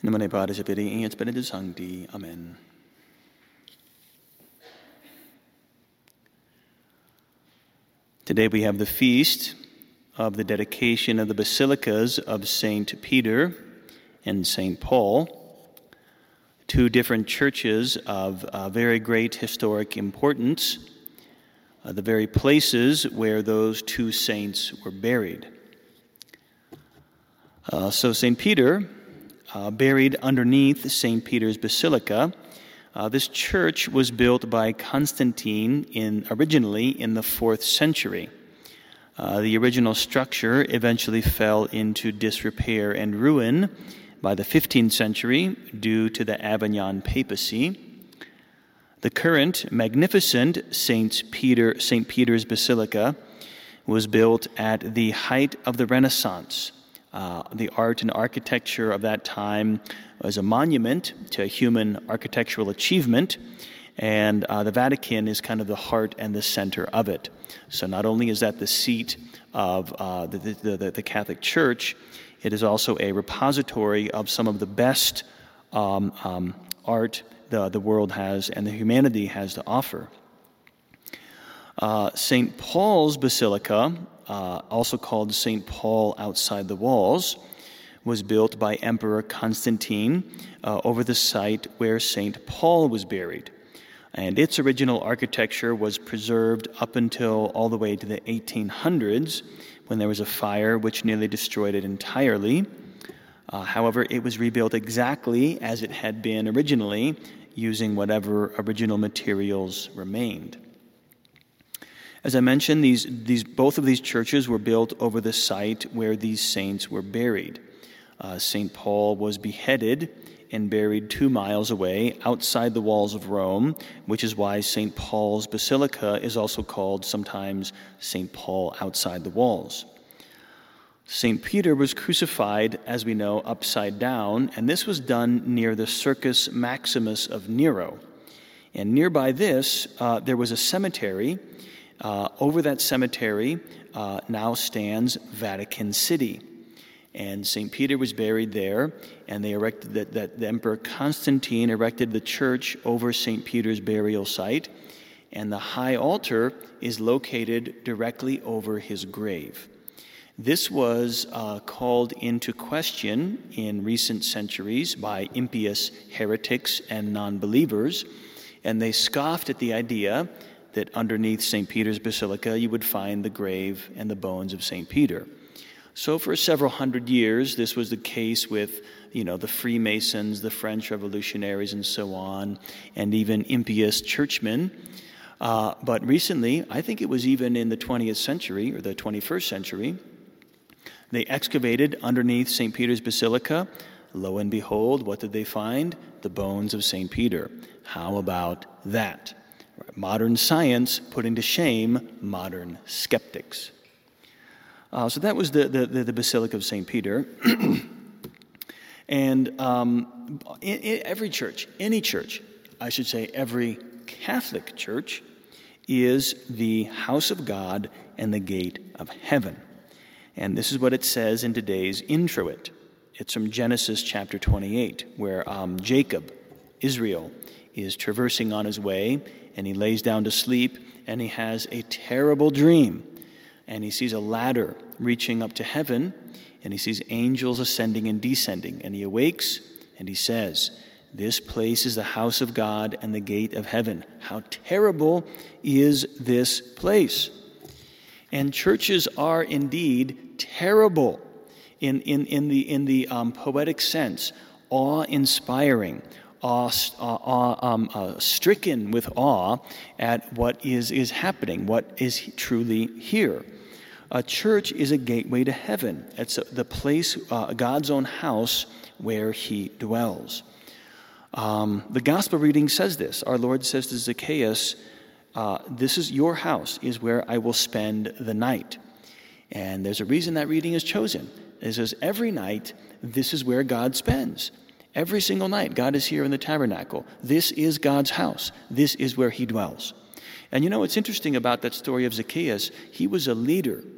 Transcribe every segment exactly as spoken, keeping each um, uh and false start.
In nomine Patris et Filii et Spiritus Sancti. Amen. Today we have the feast of the dedication of the basilicas of Saint Peter and Saint Paul, two different churches of uh, very great historic importance, uh, the very places where those two saints were buried. Uh, so Saint Peter, uh, buried underneath Saint Peter's Basilica, uh, this church was built by Constantine in originally in the fourth century. Uh, the original structure eventually fell into disrepair and ruin by the fifteenth century due to the Avignon papacy. The current magnificent Saint Peter, Saint Peter's Basilica was built at the height of the Renaissance. Uh, the art and architecture of that time was a monument to human architectural achievement, and uh, the Vatican is kind of the heart and the center of it. So not only is that the seat of uh, the, the, the, the Catholic Church, it is also a repository of some of the best um, um, art the, the world has and the humanity has to offer. Uh, Saint Paul's Basilica, uh, also called Saint Paul Outside the Walls, was built by Emperor Constantine uh, over the site where Saint Paul was buried. And its original architecture was preserved up until all the way to the eighteen hundreds, when there was a fire which nearly destroyed it entirely. Uh, however, it was rebuilt exactly as it had been originally, using whatever original materials remained. As I mentioned, these, these, both of these churches were built over the site where these saints were buried. Uh, Saint Paul was beheaded and buried two miles away outside the walls of Rome, which is why Saint Paul's Basilica is also called sometimes Saint Paul Outside the Walls. Saint Peter was crucified, as we know, upside down, and this was done near the Circus Maximus of Nero. And nearby this, uh, there was a cemetery. Uh, over that cemetery uh, now stands Vatican City. And Saint Peter was buried there, and they erected that, that the Emperor Constantine erected the church over Saint Peter's burial site, and the high altar is located directly over his grave. This was uh, called into question in recent centuries by impious heretics and non-believers, and they scoffed at the idea that underneath Saint Peter's Basilica you would find the grave and the bones of Saint Peter. So for several hundred years, this was the case with, you know, the Freemasons, the French revolutionaries, and so on, and even impious churchmen. Uh, but recently, I think it was even in the twentieth century, or the twenty-first century, they excavated underneath Saint Peter's Basilica. Lo and behold, what did they find? The bones of Saint Peter. How about that? Modern science putting to shame modern skeptics. Uh, so that was the, the, the Basilica of Saint Peter. And um, in, in every church, any church, I should say every Catholic church, is the house of God and the gate of heaven. And this is what it says in today's introit. It's from Genesis chapter twenty-eight, where um, Jacob, Israel, is traversing on his way, and he lays down to sleep, and he has a terrible dream. And he sees a ladder reaching up to heaven, and he sees angels ascending and descending. And he awakes, and he says, "This place is the house of God and the gate of heaven. How terrible is this place?" And churches are indeed terrible in, in, in the, in the um, poetic sense, awe-inspiring, awe, awe, um, uh, stricken with awe at what is, is happening, what is truly here. A church is a gateway to heaven. It's a, the place, uh, God's own house, where he dwells. Um, the gospel reading says this. Our Lord says to Zacchaeus, uh, this is your house, is where I will spend the night. And there's a reason that reading is chosen. It says every night, this is where God spends. Every single night, God is here in the tabernacle. This is God's house. This is where he dwells. And you know what's interesting about that story of Zacchaeus? He was a leader.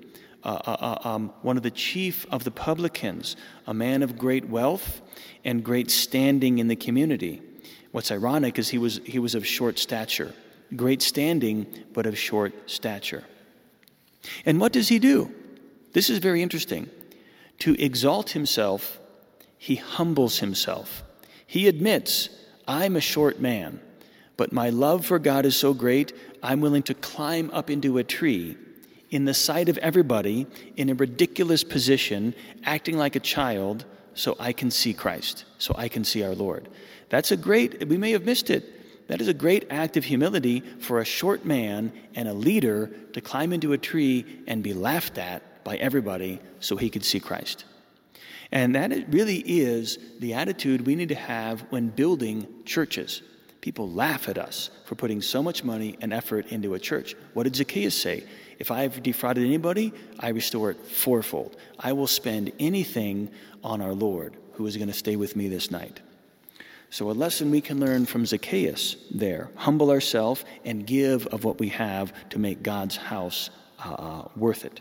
uh, uh, um, one of the chief of the publicans, a man of great wealth and great standing in the community. What's ironic is he was he was of short stature, great standing, but of short stature. And what does he do? This is very interesting. To exalt himself, he humbles himself. He admits, I'm a short man, but my love for God is so great, I'm willing to climb up into a tree in the sight of everybody in a ridiculous position, acting like a child, so I can see Christ, so I can see our Lord. That's a great, we may have missed it, that is a great act of humility for a short man and a leader to climb into a tree and be laughed at by everybody so he could see Christ. And that really is the attitude we need to have when building churches. People laugh at us for putting so much money and effort into a church. What did Zacchaeus say? If I've defrauded anybody, I restore it fourfold. I will spend anything on our Lord, who is going to stay with me this night. So a lesson we can learn from Zacchaeus there. Humble ourselves and give of what we have to make God's house uh, worth it.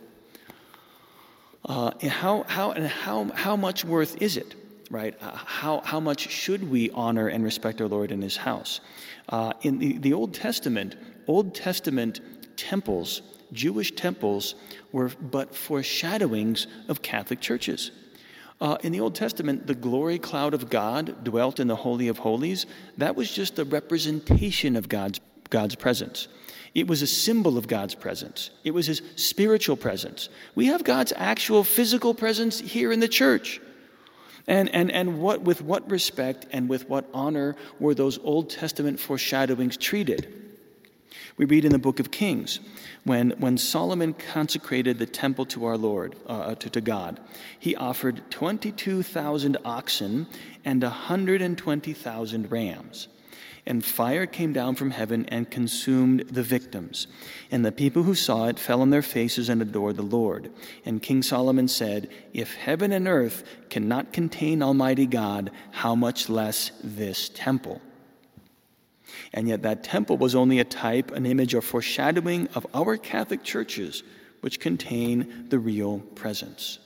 Uh, and how how and how how much worth is it, right? Uh, how how much should we honor and respect our Lord in His house? Uh, in the, the Old Testament, Old Testament temples, Jewish temples, were but foreshadowings of Catholic churches. Uh, in the Old Testament, the glory cloud of God dwelt in the Holy of Holies. That was just a representation of God's God's presence. It was a symbol of God's presence. It was His spiritual presence. We have God's actual physical presence here in the church. And and and what with what respect and with what honor were those Old Testament foreshadowings treated? We read in the book of Kings, when, when Solomon consecrated the temple to our Lord, uh, to, to God, he offered twenty-two thousand oxen and one hundred twenty thousand rams. And fire came down from heaven and consumed the victims. And the people who saw it fell on their faces and adored the Lord. And King Solomon said, if heaven and earth cannot contain Almighty God, how much less this temple? And yet that temple was only a type, an image, or foreshadowing of our Catholic churches, which contain the real presence.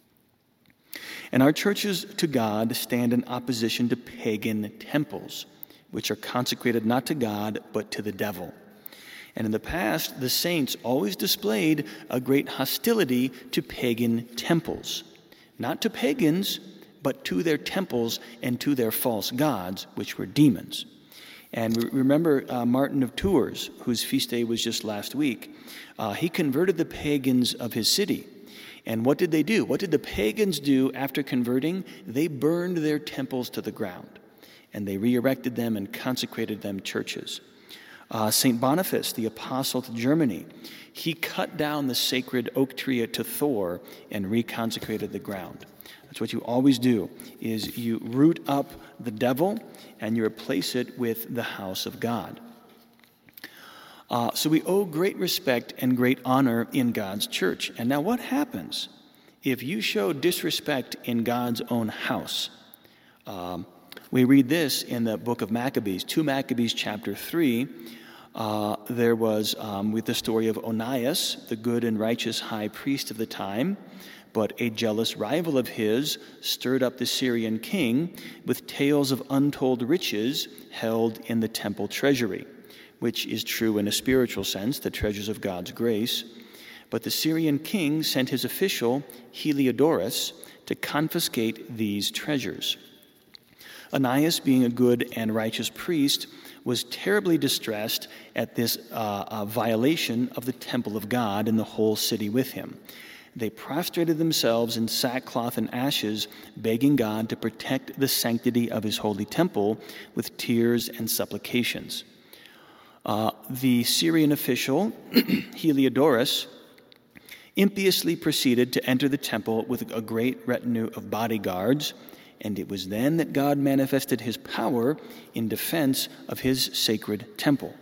And our churches to God stand in opposition to pagan temples, which are consecrated not to God, but to the devil. And in the past, the saints always displayed a great hostility to pagan temples. Not to pagans, but to their temples and to their false gods, which were demons. And remember uh, Martin of Tours, whose feast day was just last week. Uh, he converted the pagans of his city. And what did they do? What did the pagans do after converting? They burned their temples to the ground. And they re-erected them and consecrated them churches. Uh, Saint Boniface, the apostle to Germany, he cut down the sacred oak tree to Thor and reconsecrated the ground. That's what you always do, is you root up the devil and you replace it with the house of God. Uh, so we owe great respect and great honor in God's church. And now what happens if you show disrespect in God's own house? Um, we read this in the book of Maccabees, two Maccabees chapter three. Uh, there was um, with the story of Onias, the good and righteous high priest of the time, but a jealous rival of his stirred up the Syrian king with tales of untold riches held in the temple treasury, which is true in a spiritual sense, the treasures of God's grace. But the Syrian king sent his official, Heliodorus, to confiscate these treasures. Onias, being a good and righteous priest, was terribly distressed at this uh, uh, violation of the temple of God and the whole city with him. They prostrated themselves in sackcloth and ashes, begging God to protect the sanctity of his holy temple with tears and supplications. Uh, the Syrian official, Heliodorus, impiously proceeded to enter the temple with a great retinue of bodyguards, and it was then that God manifested his power in defense of his sacred temple.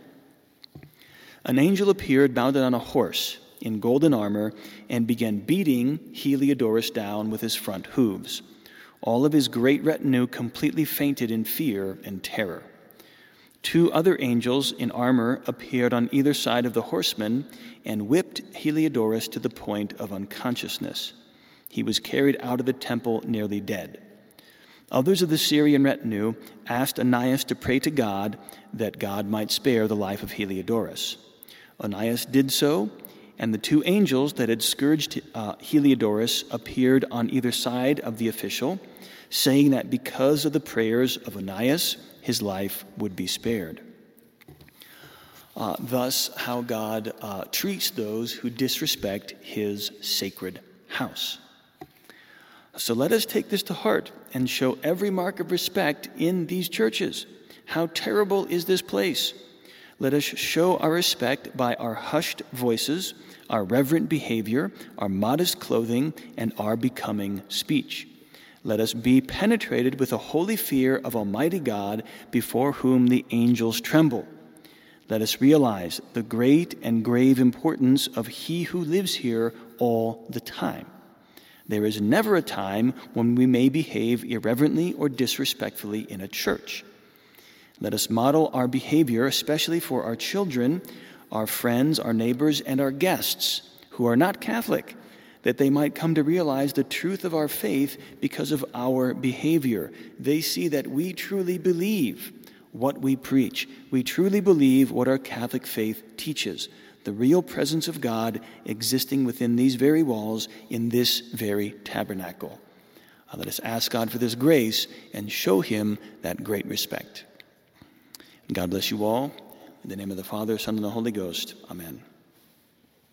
An angel appeared mounted on a horse in golden armor and began beating Heliodorus down with his front hooves. All of his great retinue completely fainted in fear and terror. Two other angels in armor appeared on either side of the horseman and whipped Heliodorus to the point of unconsciousness. He was carried out of the temple nearly dead. Others of the Syrian retinue asked Onias to pray to God that God might spare the life of Heliodorus. Onias did so, and the two angels that had scourged uh, Heliodorus appeared on either side of the official, saying that because of the prayers of Onias, his life would be spared. Uh, thus, how God uh, treats those who disrespect his sacred house. So let us take this to heart and show every mark of respect in these churches. How terrible is this place? Let us show our respect by our hushed voices, our reverent behavior, our modest clothing, and our becoming speech. Let us be penetrated with a holy fear of Almighty God before whom the angels tremble. Let us realize the great and grave importance of He who lives here all the time. There is never a time when we may behave irreverently or disrespectfully in a church. Let us model our behavior, especially for our children, our friends, our neighbors, and our guests who are not Catholic, that they might come to realize the truth of our faith because of our behavior. They see that we truly believe what we preach. We truly believe what our Catholic faith teaches, the real presence of God existing within these very walls in this very tabernacle. Uh, let us ask God for this grace and show him that great respect. And God bless you all. In the name of the Father, Son, and the Holy Ghost. Amen.